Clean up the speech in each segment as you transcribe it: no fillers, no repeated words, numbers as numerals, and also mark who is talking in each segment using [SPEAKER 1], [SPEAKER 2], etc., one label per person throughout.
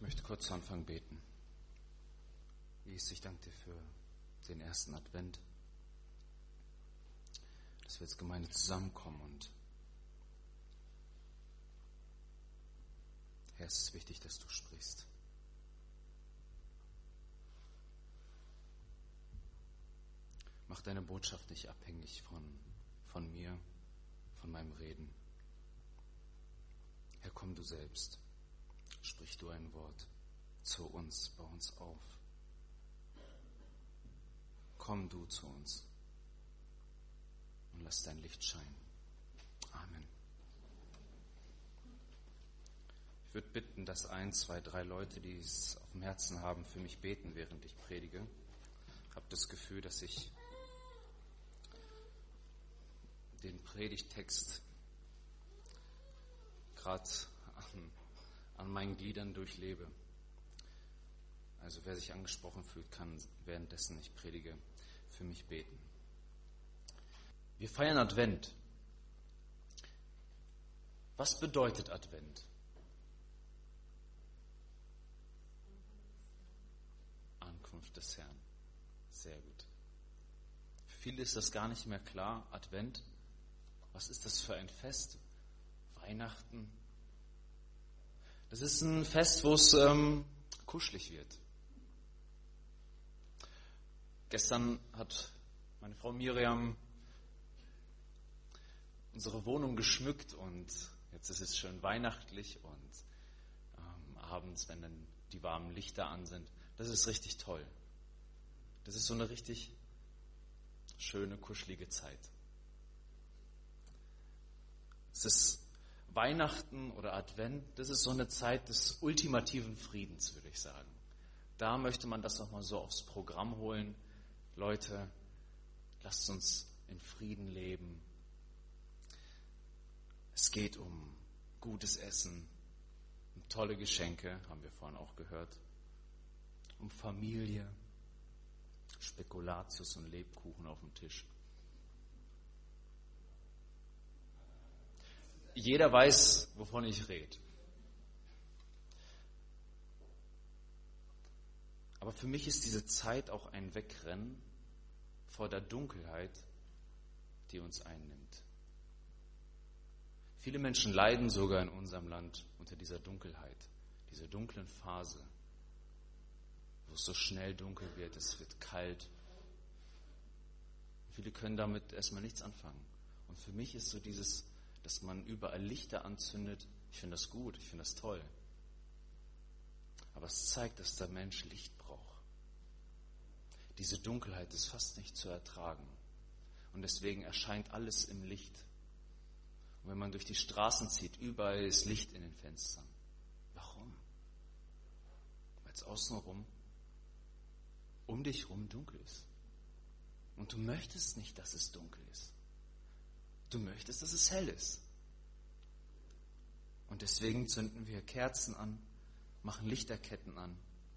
[SPEAKER 1] möchte kurz zu Anfang beten. Jesus, ich danke dir für den ersten Advent, dass wir als Gemeinde zusammenkommen und Herr, es ist wichtig, dass du sprichst. Mach deine Botschaft nicht abhängig von mir, von meinem Reden. Herr, komm du selbst. Sprich du ein Wort zu uns, bau uns auf. Komm du zu uns und lass dein Licht scheinen. Amen. Ich würde bitten, dass 1, 2, 3 Leute, die es auf dem Herzen haben, für mich beten, während ich predige. Ich habe das Gefühl, dass ich den Predigttext gerade an meinen Gliedern durchlebe. Also wer sich angesprochen fühlt, kann währenddessen ich predige, für mich beten. Wir feiern Advent. Was bedeutet Advent? Ankunft des Herrn. Sehr gut. Für viele ist das gar nicht mehr klar. Advent, was ist das für ein Fest? Weihnachten. Das ist ein Fest, wo es kuschelig wird. Gestern hat meine Frau Miriam unsere Wohnung geschmückt und jetzt ist es schön weihnachtlich und abends, wenn dann die warmen Lichter an sind, das ist richtig toll. Das ist so eine richtig schöne, kuschelige Zeit. Es ist Weihnachten oder Advent, das ist so eine Zeit des ultimativen Friedens, würde ich sagen. Da möchte man das nochmal so aufs Programm holen. Leute, lasst uns in Frieden leben. Es geht um gutes Essen, um tolle Geschenke, haben wir vorhin auch gehört, um Familie, Spekulatius und Lebkuchen auf dem Tisch. Jeder weiß, wovon ich rede. Aber für mich ist diese Zeit auch ein Wegrennen vor der Dunkelheit, die uns einnimmt. Viele Menschen leiden sogar in unserem Land unter dieser Dunkelheit, dieser dunklen Phase, wo es so schnell dunkel wird, es wird kalt. Viele können damit erstmal nichts anfangen. Und für mich ist so dieses, dass man überall Lichter anzündet, ich finde das gut, ich finde das toll. Aber es zeigt, dass der Mensch Licht braucht. Diese Dunkelheit ist fast nicht zu ertragen. Und deswegen erscheint alles im Licht. Und wenn man durch die Straßen zieht, überall ist Licht in den Fenstern. Warum? Weil es außenrum, um dich rum dunkel ist. Und du möchtest nicht, dass es dunkel ist. Du möchtest, dass es hell ist. Und deswegen zünden wir Kerzen an, machen Lichterketten an.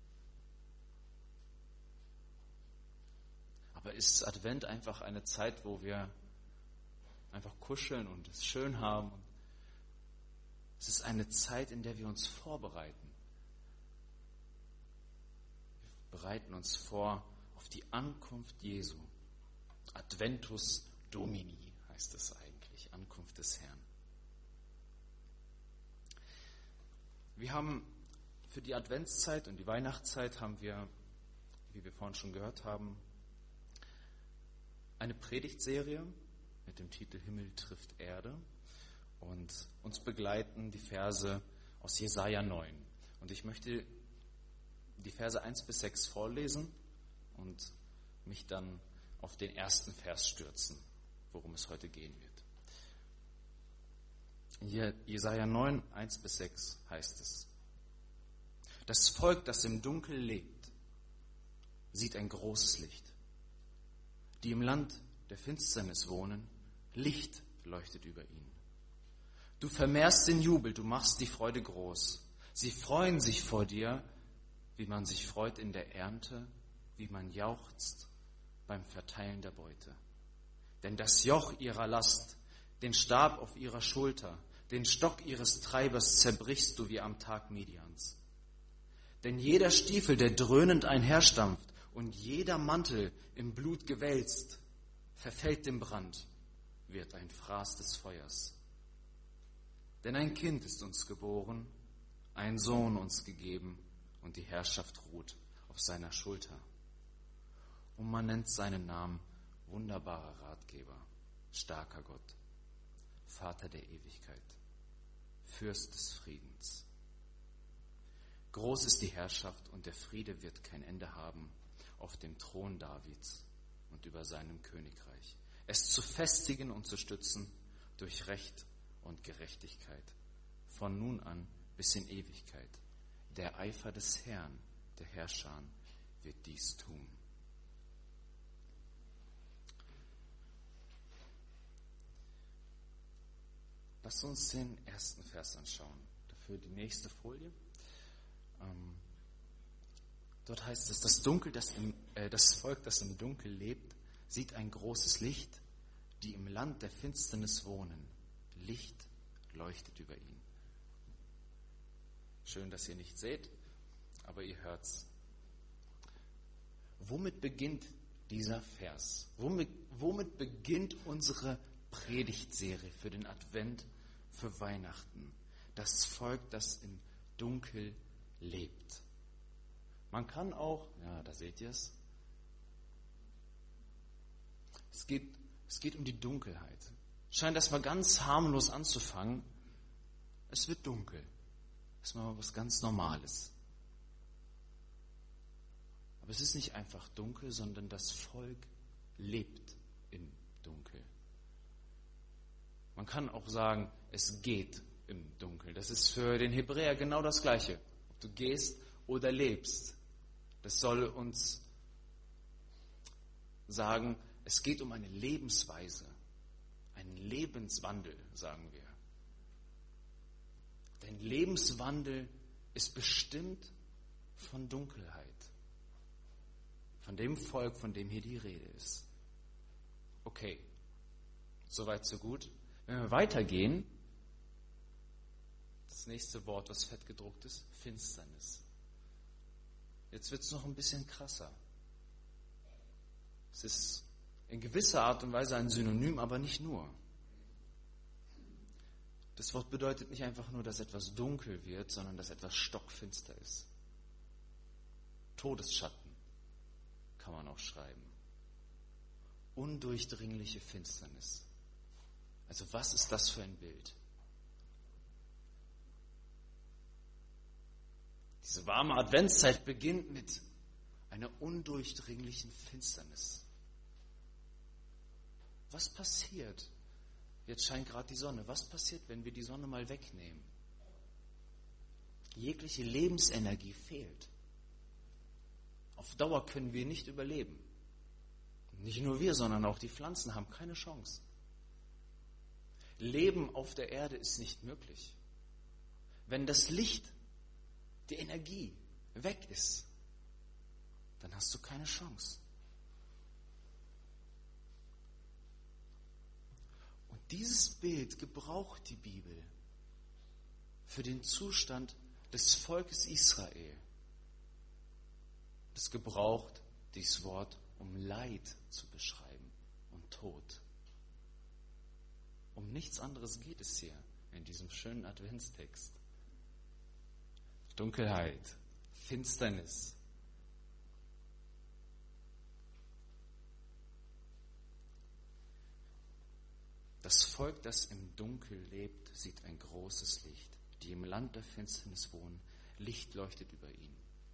[SPEAKER 1] Aber ist Advent einfach eine Zeit, wo wir einfach kuscheln und es schön haben? Es ist eine Zeit, in der wir uns vorbereiten. Wir bereiten uns vor auf die Ankunft Jesu. Adventus Domini heißt es eigentlich, Ankunft des Herrn. Wir haben für die Adventszeit und die Weihnachtszeit haben wir, wie wir vorhin schon gehört haben, eine Predigtserie mit dem Titel Himmel trifft Erde und uns begleiten die Verse aus Jesaja 9. Und ich möchte die Verse 1 bis 6 vorlesen und mich dann auf den ersten Vers stürzen, worum es heute gehen wird. In Jesaja 9, 1 bis 6 heißt es: Das Volk, das im Dunkel lebt, sieht ein großes Licht. Die im Land der Finsternis wohnen, Licht leuchtet über ihnen. Du vermehrst den Jubel, du machst die Freude groß. Sie freuen sich vor dir, wie man sich freut in der Ernte, wie man jauchzt beim Verteilen der Beute. Denn das Joch ihrer Last, den Stab auf ihrer Schulter, den Stock ihres Treibers zerbrichst du wie am Tag Midians. Denn jeder Stiefel, der dröhnend einherstampft und jeder Mantel im Blut gewälzt, verfällt dem Brand, wird ein Fraß des Feuers. Denn ein Kind ist uns geboren, ein Sohn uns gegeben und die Herrschaft ruht auf seiner Schulter. Und man nennt seinen Namen wunderbarer Ratgeber, starker Gott, Vater der Ewigkeit, Fürst des Friedens. Groß ist die Herrschaft und der Friede wird kein Ende haben auf dem Thron Davids und über seinem Königreich, es zu festigen und zu stützen durch Recht und Gerechtigkeit, von nun an bis in Ewigkeit. Der Eifer des Herrn, der Herrscher, wird dies tun. Lasst uns den ersten Vers anschauen. Dafür die nächste Folie. Dort heißt es, das Volk, das im Dunkel lebt, sieht ein großes Licht, die im Land der Finsternis wohnen. Licht leuchtet über ihn. Schön, dass ihr nicht seht, aber ihr hört's. Womit beginnt dieser Vers? Womit beginnt unsere Predigtserie für den Advent, für Weihnachten? Das Volk, das im Dunkel lebt. Man kann auch, ja, da seht ihr es. Es geht um die Dunkelheit. Scheint erstmal ganz harmlos anzufangen. Es wird dunkel. Das ist mal was ganz Normales. Aber es ist nicht einfach dunkel, sondern das Volk lebt im Dunkel. Man kann auch sagen, es geht im Dunkel. Das ist für den Hebräer genau das Gleiche. Ob du gehst oder lebst. Das soll uns sagen, es geht um eine Lebensweise, einen Lebenswandel, sagen wir. Dein Lebenswandel ist bestimmt von Dunkelheit. Von dem Volk, von dem hier die Rede ist. Okay, soweit so gut. Wenn wir weitergehen, das nächste Wort, was fett gedruckt ist, Finsternis. Jetzt wird es noch ein bisschen krasser. Es ist in gewisser Art und Weise ein Synonym, aber nicht nur. Das Wort bedeutet nicht einfach nur, dass etwas dunkel wird, sondern dass etwas stockfinster ist. Todesschatten kann man auch schreiben. Undurchdringliche Finsternis. Also was ist das für ein Bild? Diese warme Adventszeit beginnt mit einer undurchdringlichen Finsternis. Was passiert? Jetzt scheint gerade die Sonne. Was passiert, wenn wir die Sonne mal wegnehmen? Jegliche Lebensenergie fehlt. Auf Dauer können wir nicht überleben. Nicht nur wir, sondern auch die Pflanzen haben keine Chance. Leben auf der Erde ist nicht möglich. Wenn das Licht, die Energie weg ist, dann hast du keine Chance. Und dieses Bild gebraucht die Bibel für den Zustand des Volkes Israel. Es gebraucht dieses Wort, um Leid zu beschreiben und Tod. Um nichts anderes geht es hier in diesem schönen Adventstext. Dunkelheit, Finsternis. Das Volk, das im Dunkel lebt, sieht ein großes Licht. Die im Land der Finsternis wohnen, Licht leuchtet über ihn.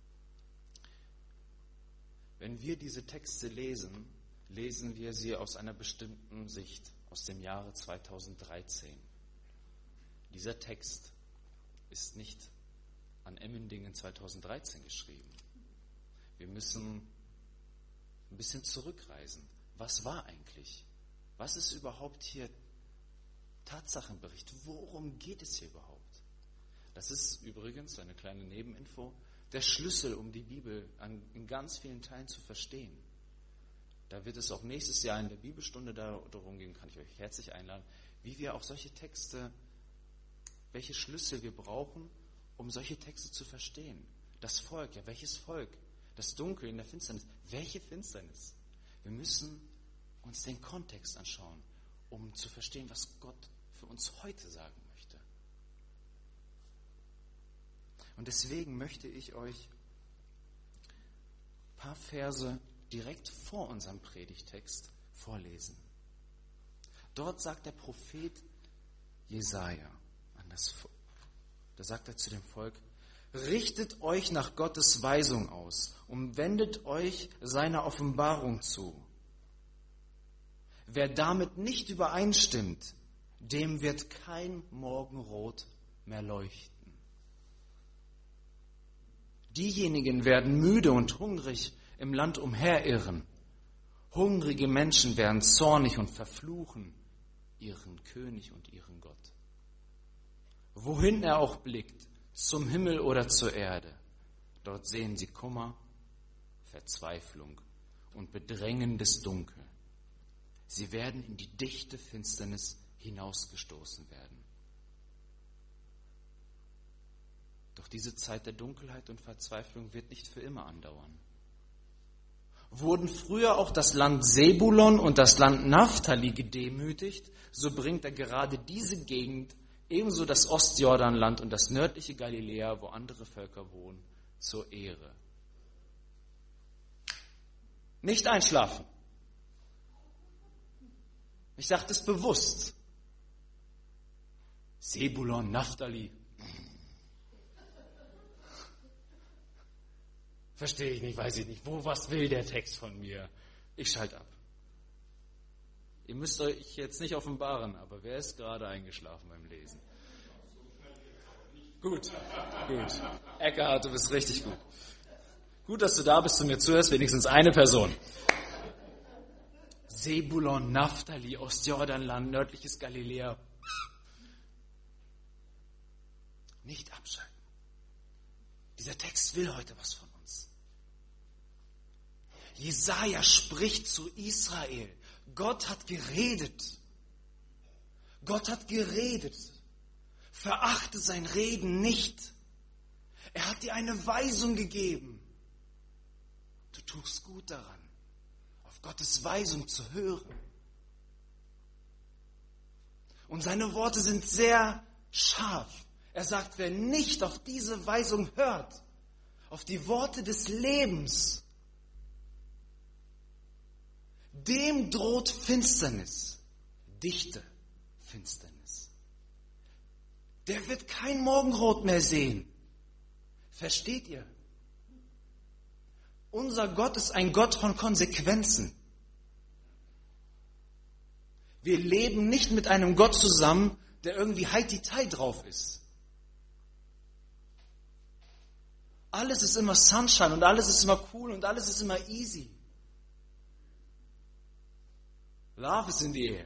[SPEAKER 1] Wenn wir diese Texte lesen, lesen wir sie aus einer bestimmten Sicht, aus dem Jahre 2013. Dieser Text ist nicht an Emmendingen 2013 geschrieben. Wir müssen ein bisschen zurückreisen. Was war eigentlich? Was ist überhaupt hier Tatsachenbericht? Worum geht es hier überhaupt? Das ist übrigens eine kleine Nebeninfo, der Schlüssel, um die Bibel in ganz vielen Teilen zu verstehen. Da wird es auch nächstes Jahr in der Bibelstunde darum gehen, kann ich euch herzlich einladen, wie wir auch solche Texte, welche Schlüssel wir brauchen, um solche Texte zu verstehen. Das Volk, ja, welches Volk? Das Dunkel in der Finsternis. Welche Finsternis? Wir müssen uns den Kontext anschauen, um zu verstehen, was Gott für uns heute sagen möchte. Und deswegen möchte ich euch ein paar Verse direkt vor unserem Predigtext vorlesen. Dort sagt der Prophet Jesaja da sagt er zu dem Volk: Richtet euch nach Gottes Weisung aus und wendet euch seiner Offenbarung zu. Wer damit nicht übereinstimmt, dem wird kein Morgenrot mehr leuchten. Diejenigen werden müde und hungrig im Land umherirren. Hungrige Menschen werden zornig und verfluchen ihren König und ihren Gott. Wohin er auch blickt, zum Himmel oder zur Erde, dort sehen sie Kummer, Verzweiflung und bedrängendes Dunkel. Sie werden in die dichte Finsternis hinausgestoßen werden. Doch diese Zeit der Dunkelheit und Verzweiflung wird nicht für immer andauern. Wurden früher auch das Land Sebulon und das Land Naphtali gedemütigt, so bringt er gerade diese Gegend, ebenso das Ostjordanland und das nördliche Galiläa, wo andere Völker wohnen, zur Ehre. Nicht einschlafen. Ich sage das bewusst. Sebulon, Naphtali. Verstehe ich nicht, weiß ich nicht. Was will der Text von mir? Ich schalte ab. Ihr müsst euch jetzt nicht offenbaren, aber wer ist gerade eingeschlafen beim Lesen? Gut. Eckhard, du bist richtig gut. Gut, dass du da bist und mir zuhörst, wenigstens eine Person. Sebulon, Naphtali, Ostjordanland, nördliches Galiläa. Nicht abschalten. Dieser Text will heute was von uns. Jesaja spricht zu Israel. Gott hat geredet. Gott hat geredet. Verachte sein Reden nicht. Er hat dir eine Weisung gegeben. Du tust gut daran, auf Gottes Weisung zu hören. Und seine Worte sind sehr scharf. Er sagt, wer nicht auf diese Weisung hört, auf die Worte des Lebens, dem droht Finsternis, dichte Finsternis. Der wird kein Morgenrot mehr sehen. Versteht ihr? Unser Gott ist ein Gott von Konsequenzen. Wir leben nicht mit einem Gott zusammen, der irgendwie heiti-tai drauf ist. Alles ist immer Sunshine und alles ist immer cool und alles ist immer easy. Love is in the air.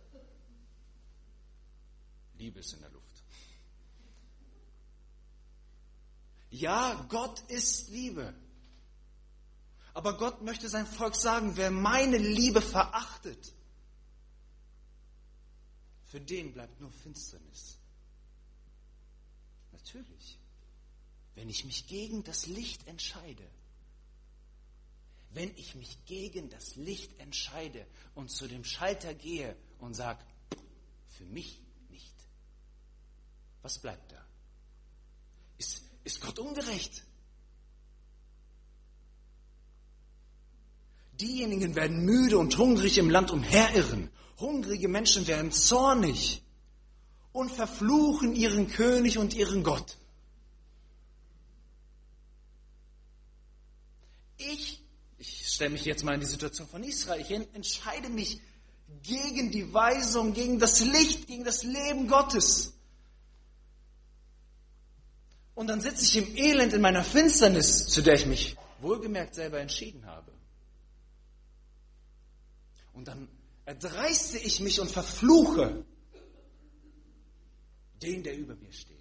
[SPEAKER 1] Liebe ist in der Luft. Ja, Gott ist Liebe. Aber Gott möchte sein Volk sagen, wer meine Liebe verachtet, für den bleibt nur Finsternis. Natürlich. Wenn ich mich gegen das Licht entscheide, wenn ich mich gegen das Licht entscheide und zu dem Schalter gehe und sage, für mich nicht, was bleibt da? Ist Gott ungerecht? Diejenigen werden müde und hungrig im Land umherirren. Hungrige Menschen werden zornig und verfluchen ihren König und ihren Gott. Ich stelle mich jetzt mal in die Situation von Israel. Ich entscheide mich gegen die Weisung, gegen das Licht, gegen das Leben Gottes. Und dann sitze ich im Elend in meiner Finsternis, zu der ich mich wohlgemerkt selber entschieden habe. Und dann erdreiste ich mich und verfluche den, der über mir steht.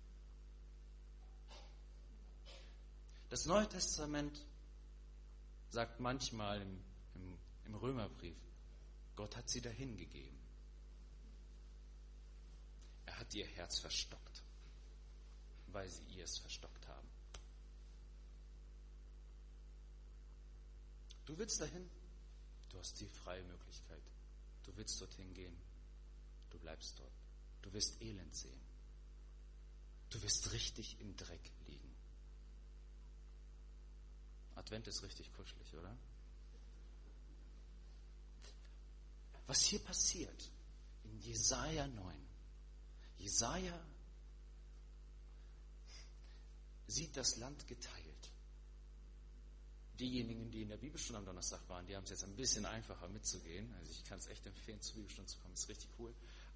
[SPEAKER 1] Das Neue Testament sagt manchmal im Römerbrief, Gott hat sie dahin gegeben. Er hat ihr Herz verstockt, weil sie es verstockt haben. Du willst dahin? Du hast die freie Möglichkeit. Du willst dorthin gehen. Du bleibst dort. Du wirst Elend sehen. Du wirst richtig im Dreck liegen. Advent ist richtig kuschelig, oder? Was hier passiert in Jesaja 9. Jesaja sieht das Land geteilt. Diejenigen, die in der Bibelstunde am Donnerstag waren, die haben es jetzt ein bisschen einfacher mitzugehen. Also ich kann es echt empfehlen, zur Bibelstunde zu kommen. Das ist richtig cool.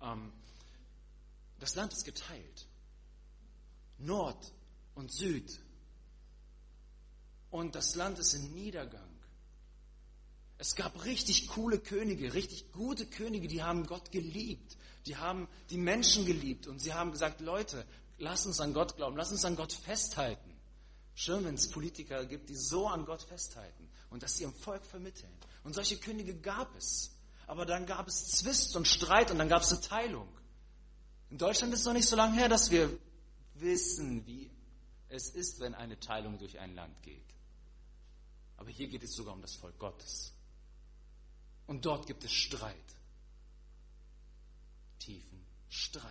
[SPEAKER 1] Das Land ist geteilt. Nord und Süd. Und das Land ist in Niedergang. Es gab richtig coole Könige, richtig gute Könige, die haben Gott geliebt. Die haben die Menschen geliebt. Und sie haben gesagt, Leute, lasst uns an Gott glauben, lasst uns an Gott festhalten. Schön, wenn es Politiker gibt, die so an Gott festhalten und das ihrem Volk vermitteln. Und solche Könige gab es. Aber dann gab es Zwist und Streit und dann gab es eine Teilung. In Deutschland ist es noch nicht so lange her, dass wir wissen, wie es ist, wenn eine Teilung durch ein Land geht. Aber hier geht es sogar um das Volk Gottes. Und dort gibt es Streit. Tiefen Streit.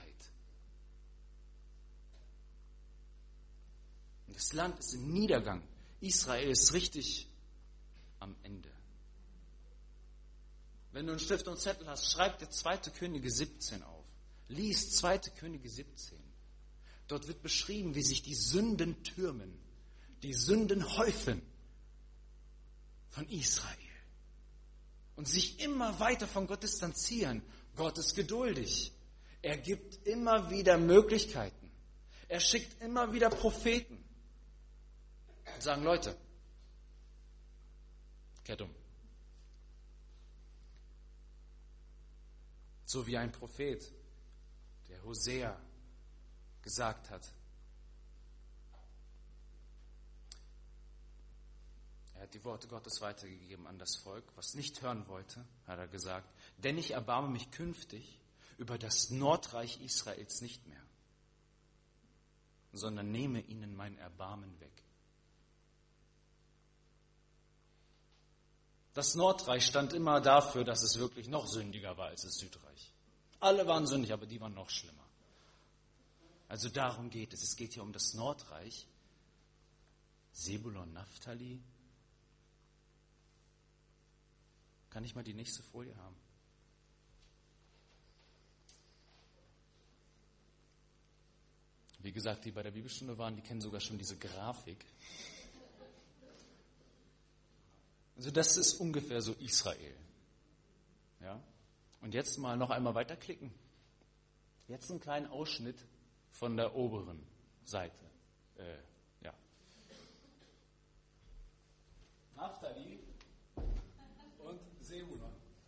[SPEAKER 1] Und das Land ist im Niedergang. Israel ist richtig am Ende. Wenn du einen Stift und Zettel hast, schreib dir 2. Könige 17 auf. Lies 2. Könige 17. Dort wird beschrieben, wie sich die Sünden türmen, die Sünden häufen von Israel und sich immer weiter von Gott distanzieren. Gott ist geduldig. Er gibt immer wieder Möglichkeiten. Er schickt immer wieder Propheten und sagen, Leute, kehrt um. So wie ein Prophet, der Hosea gesagt hat. Er hat die Worte Gottes weitergegeben an das Volk, was nicht hören wollte, hat er gesagt, denn ich erbarme mich künftig über das Nordreich Israels nicht mehr, sondern nehme ihnen mein Erbarmen weg. Das Nordreich stand immer dafür, dass es wirklich noch sündiger war als das Südreich. Alle waren sündig, aber die waren noch schlimmer. Also darum geht es. Es geht hier um das Nordreich. Sebulon, Naphtali. Kann ich mal die nächste Folie haben? Wie gesagt, die bei der Bibelstunde waren, die kennen sogar schon diese Grafik. Also das ist ungefähr so Israel. Ja? Und jetzt mal noch einmal weiterklicken. Jetzt einen kleinen Ausschnitt von der oberen Seite. Naphtali und Sebulon.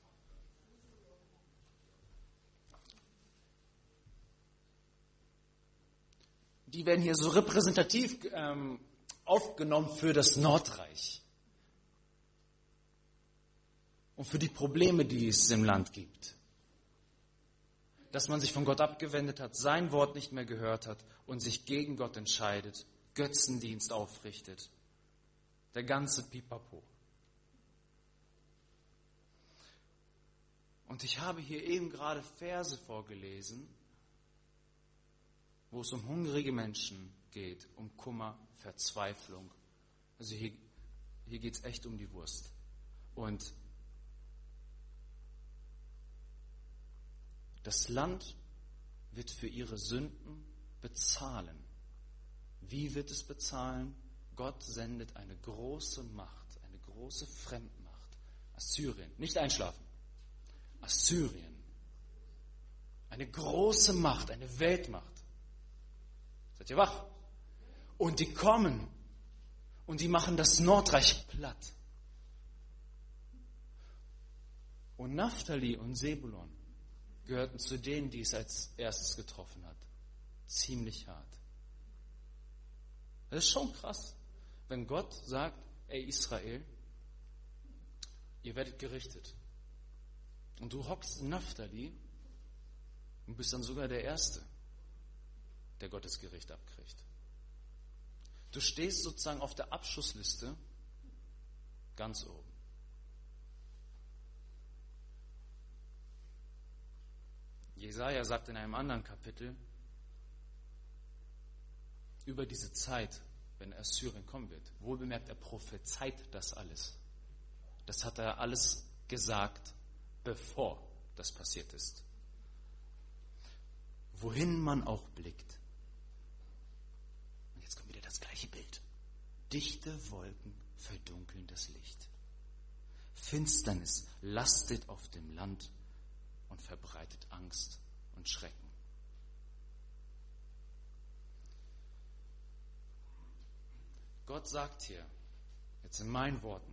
[SPEAKER 1] Die werden hier so repräsentativ aufgenommen für das Nordreich. Und für die Probleme, die es im Land gibt. Dass man sich von Gott abgewendet hat, sein Wort nicht mehr gehört hat und sich gegen Gott entscheidet, Götzendienst aufrichtet. Der ganze Pipapo. Und ich habe hier eben gerade Verse vorgelesen, wo es um hungrige Menschen geht, um Kummer, Verzweiflung. Also hier geht es echt um die Wurst. Und das Land wird für ihre Sünden bezahlen. Wie wird es bezahlen? Gott sendet eine große Macht, eine große Fremdmacht. Assyrien. Nicht einschlafen. Assyrien. Eine große Macht, eine Weltmacht. Seid ihr wach? Und die kommen und die machen das Nordreich platt. Und Naphtali und Sebulon gehörten zu denen, die es als erstes getroffen hat. Ziemlich hart. Das ist schon krass, wenn Gott sagt, ey Israel, ihr werdet gerichtet. Und du hockst in Naphtali und bist dann sogar der Erste, der Gottes Gericht abkriegt. Du stehst sozusagen auf der Abschussliste ganz oben. Jesaja sagt in einem anderen Kapitel über diese Zeit, wenn Assyrien kommen wird. Wohlbemerkt, er prophezeit das alles. Das hat er alles gesagt, bevor das passiert ist. Wohin man auch blickt. Und jetzt kommt wieder das gleiche Bild. Dichte Wolken verdunkeln das Licht. Finsternis lastet auf dem Land und verbreitet Angst und Schrecken. Gott sagt hier, jetzt in meinen Worten,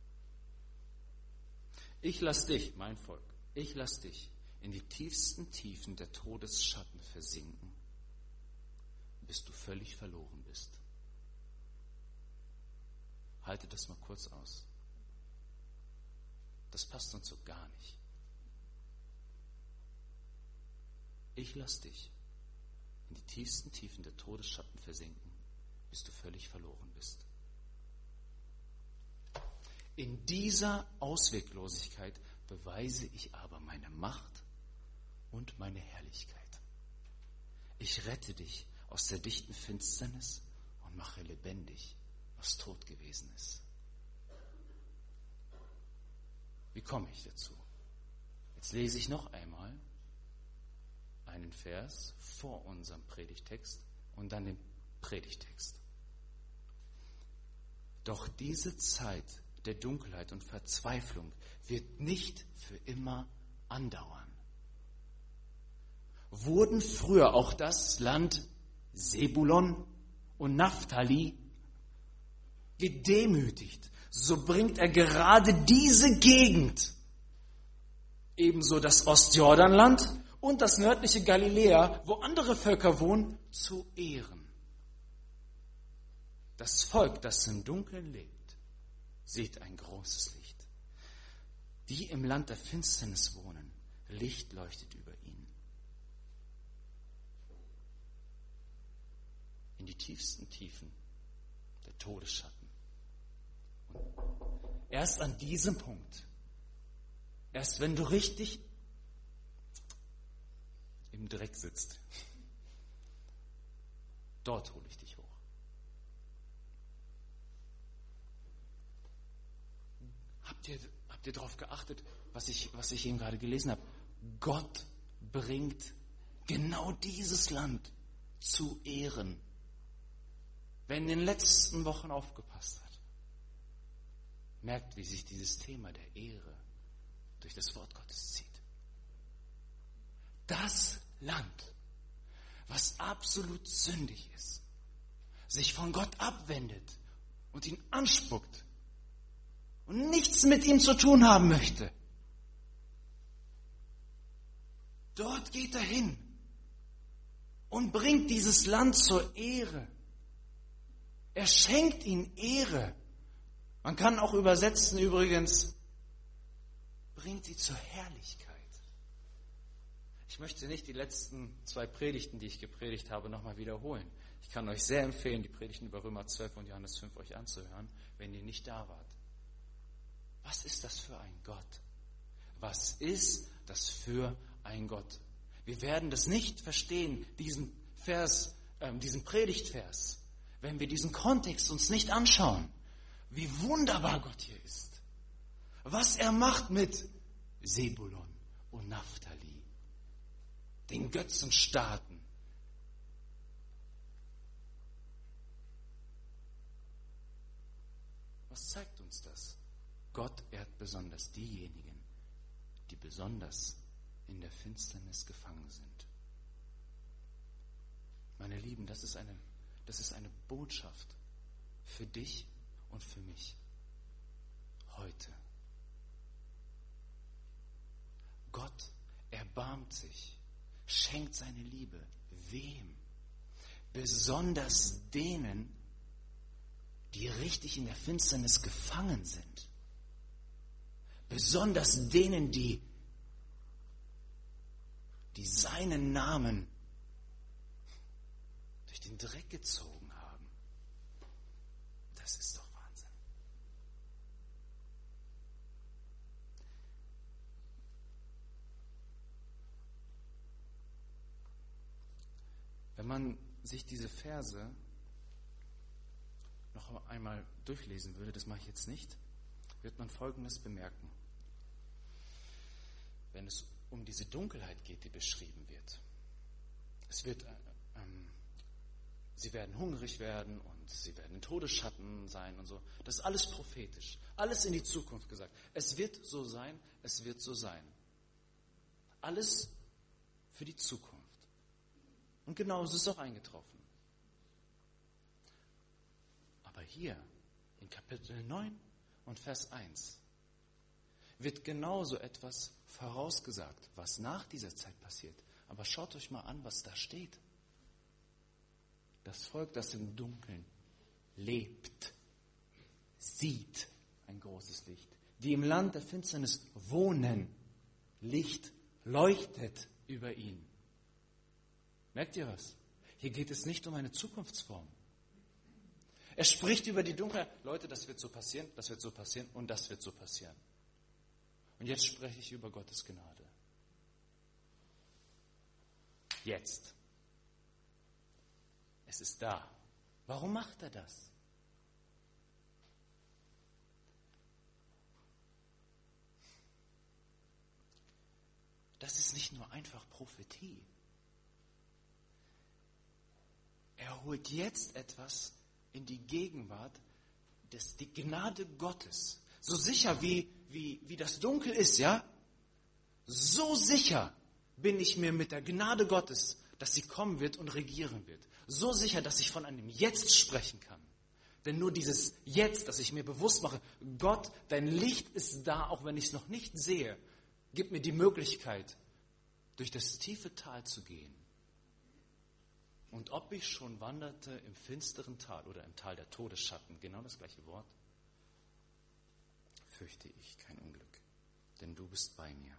[SPEAKER 1] ich lass dich, mein Volk, ich lass dich in die tiefsten Tiefen der Todesschatten versinken, bis du völlig verloren bist. Halte das mal kurz aus. Das passt uns so gar nicht. Ich lass dich in die tiefsten Tiefen der Todesschatten versinken, bis du völlig verloren bist. In dieser Ausweglosigkeit beweise ich aber meine Macht und meine Herrlichkeit. Ich rette dich aus der dichten Finsternis und mache lebendig, was tot gewesen ist. Wie komme ich dazu? Jetzt lese ich noch einmal einen Vers vor unserem Predigtext und dann den Predigtext. Doch diese Zeit der Dunkelheit und Verzweiflung wird nicht für immer andauern. Wurden früher auch das Land Sebulon und Naphtali gedemütigt, so bringt er gerade diese Gegend, ebenso das Ostjordanland und das nördliche Galiläa, wo andere Völker wohnen, zu Ehren. Das Volk, das im Dunkeln lebt, sieht ein großes Licht. Die im Land der Finsternis wohnen, Licht leuchtet über ihnen. In die tiefsten Tiefen der Todesschatten. Und erst an diesem Punkt, erst wenn du richtig im Dreck sitzt, dort hole ich dich hoch. Habt ihr darauf geachtet, was ich eben gerade gelesen habe? Gott bringt genau dieses Land zu Ehren. Wer in den letzten Wochen aufgepasst hat, merkt, wie sich dieses Thema der Ehre durch das Wort Gottes zieht. Das Land, was absolut sündig ist, sich von Gott abwendet und ihn anspuckt und nichts mit ihm zu tun haben möchte. Dort geht er hin und bringt dieses Land zur Ehre. Er schenkt ihnen Ehre. Man kann auch übersetzen übrigens, bringt sie zur Herrlichkeit. Ich möchte nicht die letzten 2 Predigten, die ich gepredigt habe, nochmal wiederholen. Ich kann euch sehr empfehlen, die Predigten über Römer 12 und Johannes 5 euch anzuhören, wenn ihr nicht da wart. Was ist das für ein Gott? Was ist das für ein Gott? Wir werden das nicht verstehen, diesen Vers, diesen Predigtvers, wenn wir diesen Kontext uns nicht anschauen. Wie wunderbar Gott hier ist. Was er macht mit Sebulon und Naphtali, den Götzenstaaten. Was zeigt uns das? Gott ehrt besonders diejenigen, die besonders in der Finsternis gefangen sind. Meine Lieben, das ist eine Botschaft für dich und für mich heute. Gott erbarmt sich, schenkt seine Liebe. Wem? Besonders denen, die richtig in der Finsternis gefangen sind. Besonders denen, die seinen Namen durch den Dreck gezogen haben. Das ist doch Wahnsinn. Wenn man sich diese Verse noch einmal durchlesen würde, das mache ich jetzt nicht, wird man Folgendes bemerken. Wenn es um diese Dunkelheit geht, die beschrieben wird. Sie werden hungrig werden und sie werden in Todesschatten sein und so. Das ist alles prophetisch, alles in die Zukunft gesagt. Es wird so sein, es wird so sein. Alles für die Zukunft. Und genau so ist es auch eingetroffen. Aber hier in Kapitel 9 und Vers 1 wird genauso etwas vorausgesagt, was nach dieser Zeit passiert. Aber schaut euch mal an, was da steht. Das Volk, das im Dunkeln lebt, sieht ein großes Licht. Die im Land der Finsternis wohnen, Licht leuchtet über ihn. Merkt ihr was? Hier geht es nicht um eine Zukunftsform. Er spricht über die Dunkelheit. Leute, das wird so passieren, das wird so passieren und das wird so passieren. Und jetzt spreche ich über Gottes Gnade. Jetzt. Es ist da. Warum macht er das? Das ist nicht nur einfach Prophetie. Er holt jetzt etwas in die Gegenwart, die Gnade Gottes. So sicher wie das Dunkel ist, ja? So sicher bin ich mir mit der Gnade Gottes, dass sie kommen wird und regieren wird. So sicher, dass ich von einem Jetzt sprechen kann. Denn nur dieses Jetzt, dass ich mir bewusst mache, Gott, dein Licht ist da, auch wenn ich es noch nicht sehe, gibt mir die Möglichkeit, durch das tiefe Tal zu gehen. Und ob ich schon wanderte im finsteren Tal oder im Tal der Todesschatten, genau das gleiche Wort, fürchte ich kein Unglück, denn du bist bei mir.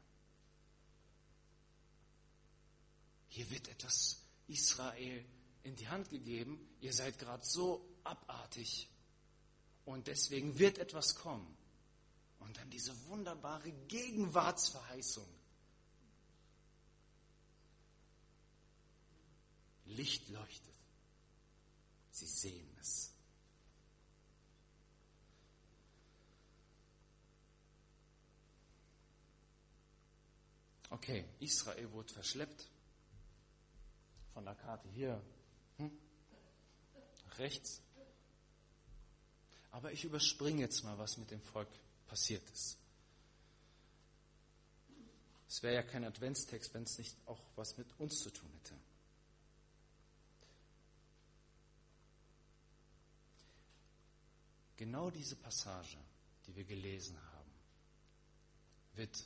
[SPEAKER 1] Hier wird etwas Israel in die Hand gegeben. Ihr seid gerade so abartig und deswegen wird etwas kommen. Und dann diese wunderbare Gegenwartsverheißung. Licht leuchtet. Sie sehen es. Okay, Israel wurde verschleppt. Von der Karte hier rechts. Aber ich überspringe jetzt mal, was mit dem Volk passiert ist. Es wäre ja kein Adventstext, wenn es nicht auch was mit uns zu tun hätte. Genau diese Passage, die wir gelesen haben, wird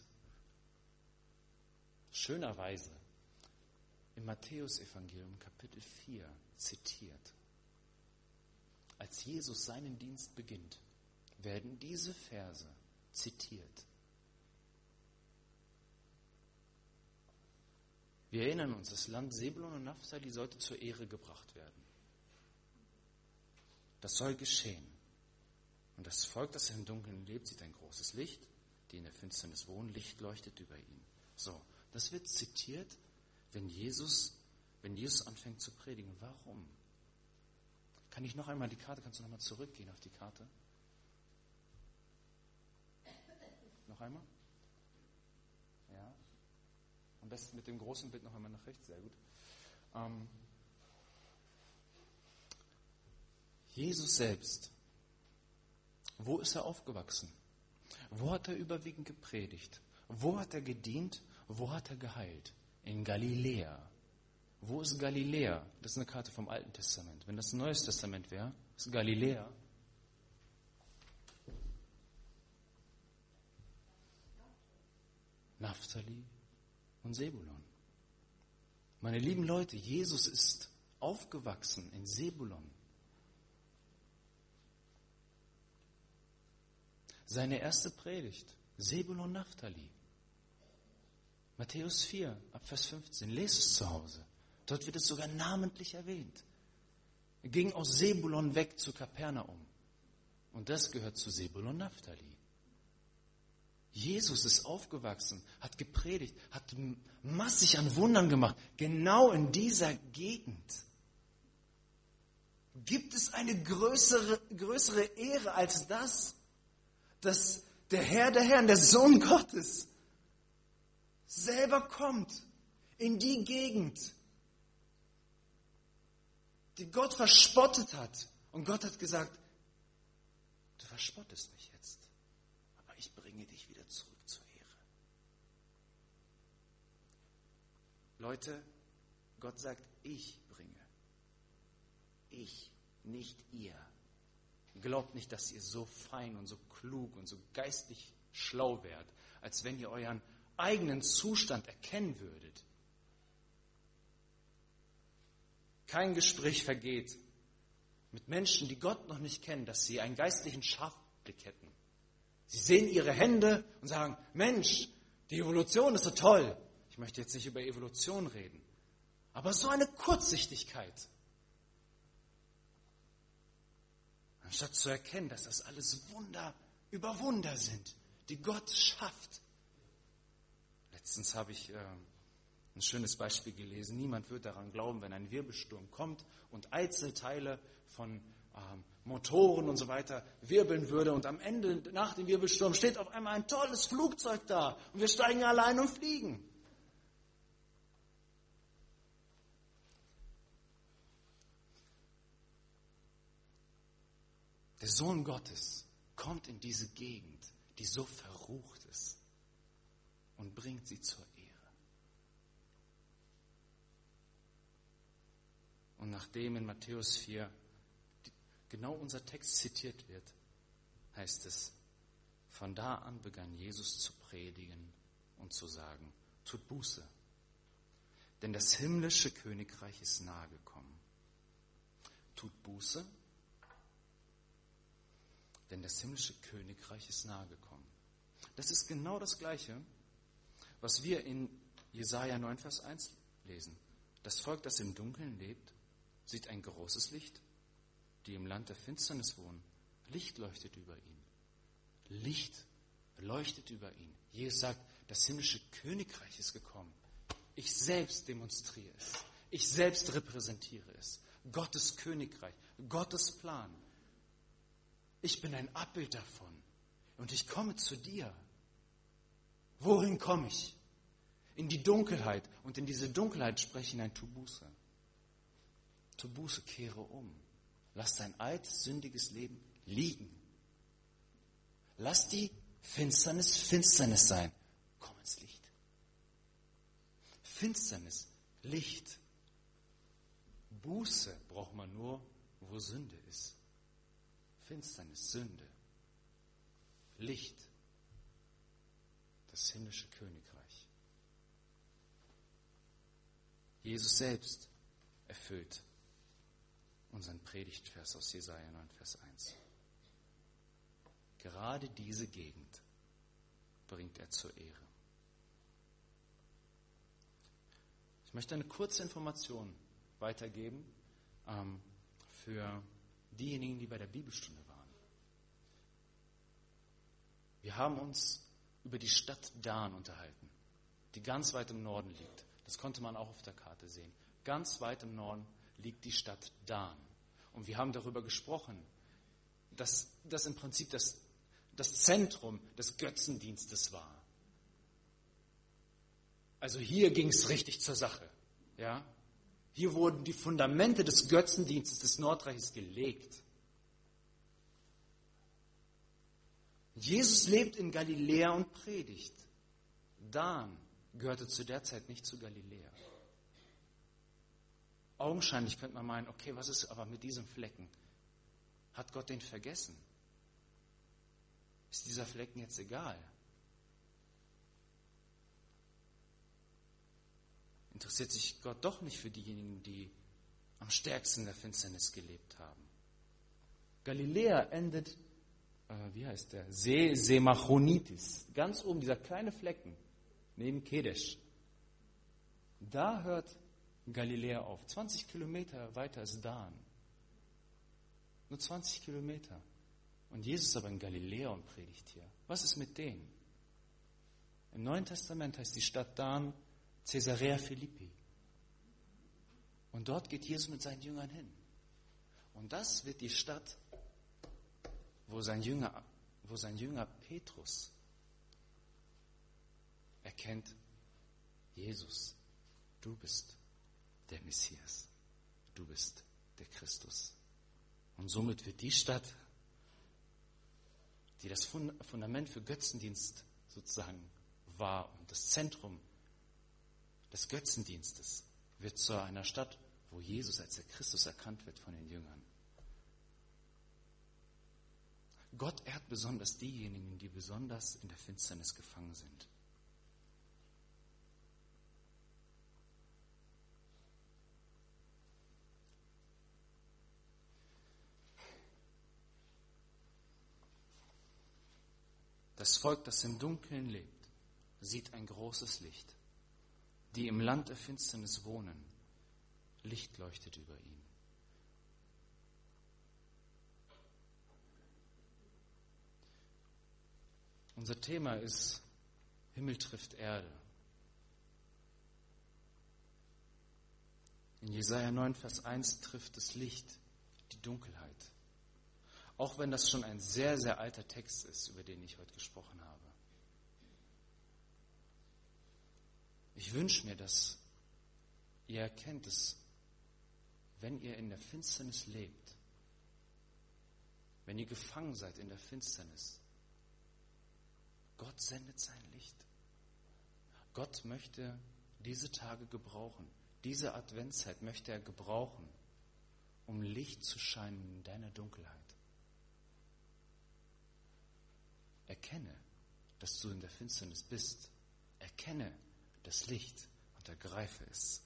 [SPEAKER 1] schönerweise im Matthäusevangelium Kapitel 4 zitiert. Als Jesus seinen Dienst beginnt, werden diese Verse zitiert. Wir erinnern uns, das Land Sebulon und Naphtali sollte zur Ehre gebracht werden. Das soll geschehen. Und das Volk, das im Dunkeln lebt, sieht ein großes Licht, die in der Finsternis wohnen, Licht leuchtet über ihn. So, das wird zitiert, wenn Jesus anfängt zu predigen. Warum? Kann ich noch einmal die Karte, kannst du noch mal zurückgehen auf die Karte? Noch einmal? Ja. Am besten mit dem großen Bild noch einmal nach rechts, sehr gut. Jesus selbst, wo ist er aufgewachsen? Wo hat er überwiegend gepredigt? Wo hat er gedient? Wo hat er geheilt? In Galiläa. Wo ist Galiläa? Das ist eine Karte vom Alten Testament. Wenn das ein Neues Testament wäre, ist Galiläa. Naphtali und Sebulon. Meine lieben Leute, Jesus ist aufgewachsen in Sebulon. Seine erste Predigt, Sebulon Naphtali. Matthäus 4, ab Vers 15, lest es zu Hause. Dort wird es sogar namentlich erwähnt. Er ging aus Sebulon weg zu Kapernaum. Und das gehört zu Sebulon Naphtali. Jesus ist aufgewachsen, hat gepredigt, hat massig an Wundern gemacht, genau in dieser Gegend. Gibt es eine größere Ehre als das, dass der Herr der Herren, der Sohn Gottes, selber kommt in die Gegend, die Gott verspottet hat. Und Gott hat gesagt, du verspottest mich jetzt, aber ich bringe dich wieder zurück zur Ehre. Leute, Gott sagt, ich bringe. Ich, nicht ihr. Glaubt nicht, dass ihr so fein und so klug und so geistlich schlau wärt, als wenn ihr euren eigenen Zustand erkennen würdet. Kein Gespräch vergeht mit Menschen, die Gott noch nicht kennen, dass sie einen geistlichen Scharfblick hätten. Sie sehen ihre Hände und sagen, Mensch, die Evolution ist so toll. Ich möchte jetzt nicht über Evolution reden, aber so eine Kurzsichtigkeit. Anstatt zu erkennen, dass das alles Wunder über Wunder sind, die Gott schafft. Letztens habe ich ein schönes Beispiel gelesen. Niemand wird daran glauben, wenn ein Wirbelsturm kommt und Einzelteile von Motoren und so weiter wirbeln würde. Und am Ende, nach dem Wirbelsturm, steht auf einmal ein tolles Flugzeug da. Und wir steigen allein und fliegen. Der Sohn Gottes kommt in diese Gegend, die so verrucht ist, und bringt sie zur Ehre. Und nachdem in Matthäus 4 genau unser Text zitiert wird, heißt es, von da an begann Jesus zu predigen und zu sagen, tut Buße, denn das himmlische Königreich ist nahe gekommen. Tut Buße, denn das himmlische Königreich ist nahe gekommen. Das ist genau das Gleiche, was wir in Jesaja 9, Vers 1 lesen. Das Volk, das im Dunkeln lebt, sieht ein großes Licht. Die im Land der Finsternis wohnen, Licht leuchtet über ihn. Licht leuchtet über ihn. Jesus sagt, das himmlische Königreich ist gekommen. Ich selbst demonstriere es. Ich selbst repräsentiere es. Gottes Königreich, Gottes Plan. Ich bin ein Abbild davon. Und ich komme zu dir. Wohin komme ich? In die Dunkelheit. Und in diese Dunkelheit spreche ich hinein, tu Buße. Tu Buße, kehre um. Lass dein altes, sündiges Leben liegen. Lass die Finsternis Finsternis sein. Komm ins Licht. Finsternis, Licht. Buße braucht man nur, wo Sünde ist. Finsternis, Sünde. Licht. Das himmlische Königreich. Jesus selbst erfüllt unseren Predigtvers aus Jesaja 9, Vers 1. Gerade diese Gegend bringt er zur Ehre. Ich möchte eine kurze Information weitergeben für diejenigen, die bei der Bibelstunde waren. Wir haben uns über die Stadt Dan unterhalten, die ganz weit im Norden liegt. Das konnte man auch auf der Karte sehen. Ganz weit im Norden liegt die Stadt Dan. Und wir haben darüber gesprochen, dass das im Prinzip das Zentrum des Götzendienstes war. Also hier ging es richtig zur Sache. Ja? Hier wurden die Fundamente des Götzendienstes des Nordreiches gelegt. Jesus lebt in Galiläa und predigt. Dan gehörte zu der Zeit nicht zu Galiläa. Augenscheinlich könnte man meinen, okay, was ist aber mit diesem Flecken? Hat Gott den vergessen? Ist dieser Flecken jetzt egal? Interessiert sich Gott doch nicht für diejenigen, die am stärksten in der Finsternis gelebt haben? Galiläa endet, See Semachonitis. Ganz oben, dieser kleine Flecken, neben Kedesh. Da hört Galiläa auf. 20 Kilometer weiter ist Dan. Nur 20 Kilometer. Und Jesus ist aber in Galiläa und predigt hier. Was ist mit denen? Im Neuen Testament heißt die Stadt Dan Caesarea Philippi. Und dort geht Jesus mit seinen Jüngern hin. Und das wird die Stadt, wo sein Jünger Petrus erkennt, Jesus, du bist der Messias, du bist der Christus. Und somit wird die Stadt, die das Fundament für Götzendienst sozusagen war und das Zentrum des Götzendienstes, wird zu einer Stadt, wo Jesus als der Christus erkannt wird von den Jüngern. Gott ehrt besonders diejenigen, die besonders in der Finsternis gefangen sind. Das Volk, das im Dunkeln lebt, sieht ein großes Licht. Die im Land der Finsternis wohnen, Licht leuchtet über ihnen. Unser Thema ist Himmel trifft Erde. In Jesaja 9, Vers 1 trifft das Licht die Dunkelheit. Auch wenn das schon ein sehr, sehr alter Text ist, über den ich heute gesprochen habe. Ich wünsche mir, dass ihr erkennt, dass wenn ihr in der Finsternis lebt, wenn ihr gefangen seid in der Finsternis, Gott sendet sein Licht. Gott möchte diese Tage gebrauchen. Diese Adventszeit möchte er gebrauchen, um Licht zu scheinen in deiner Dunkelheit. Erkenne, dass du in der Finsternis bist. Erkenne das Licht und ergreife es.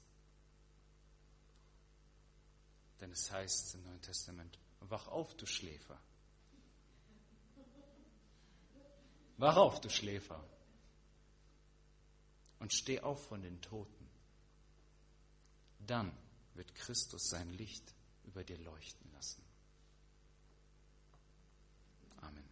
[SPEAKER 1] Denn es heißt im Neuen Testament, wach auf, du Schläfer. Wach auf, du Schläfer. Und steh auf von den Toten. Dann wird Christus sein Licht über dir leuchten lassen. Amen.